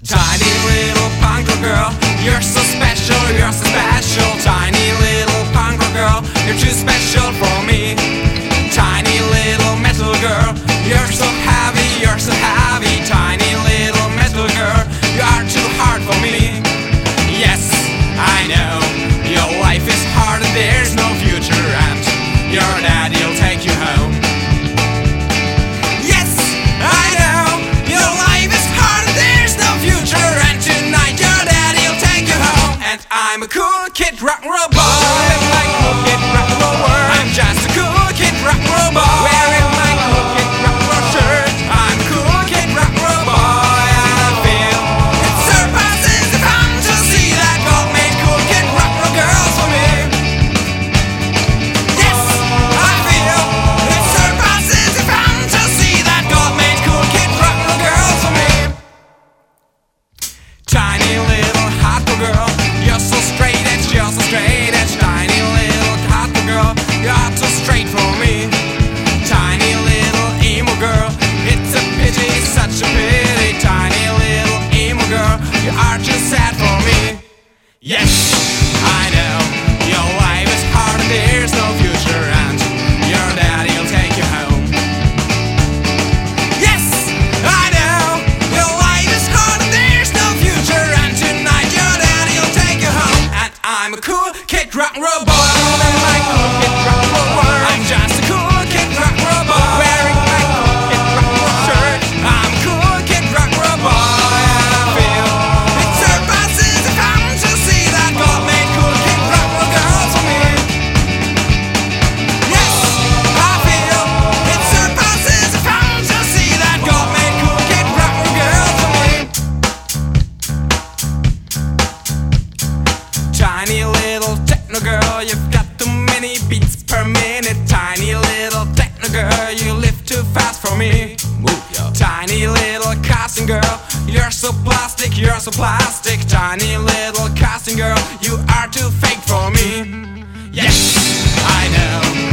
Tiny little punk rock girl, you're so special, you're so special. Tiny little punk rock girl, you're too special for me. Tiny little metal girl, you're so heavy, you're so heavy. Tiny little metal girl, you are too hard for me. Yes, I know, your life is hard and there's no future, and your daddy'll take you home. Yes, I know, your life is hard and there's no future, and tonight your daddy'll take you home. And I'm a cool kid rock and roll boy. My cool kid rock and roll world. I'm just a cool kid rock and roll boy. Wearing my cool kid rock and roll shirt. I'm a cool kid rock and roll boy. And I feel it surpasses the fantasy that God made cool kid rock and roll girls for me. Yes, I feel it surpasses the fantasy that God made cool kid rock and roll girls for me. Tiny little hardcore girl, you're so straight edge, you're so straight edge. Tiny little hardcore girl, you're too straight for me. Tiny little emo girl, it's a pity, such a pity. Tiny little emo girl, you are too sad for me. Yes, I know, your life is hard and there's no future, and your daddy'll take you home. Yes, I know, your life is hard and there's no future, and tonight your daddy'll take you home. And I'm a cool kid rock and roll boy. My cool kid rock and roll boy. I'm just a cool kid rock and roll boy. Wearing my cool kid rock and roll shirt. I'm a cool kid rock and roll boy. And I feel it surpasses the fantasy that God made cool kid rock and roll girls for me. Yes, I feel it surpasses the fantasy that God made cool kid rock and roll girls for me. Tiny little techno girl, you've got too many beats per minute. Tiny little techno girl, you live too fast for me. Move, yo. Tiny little casting girl, you're so plastic, you're so plastic. Tiny little casting girl, you are too fake for me. Yes, I know,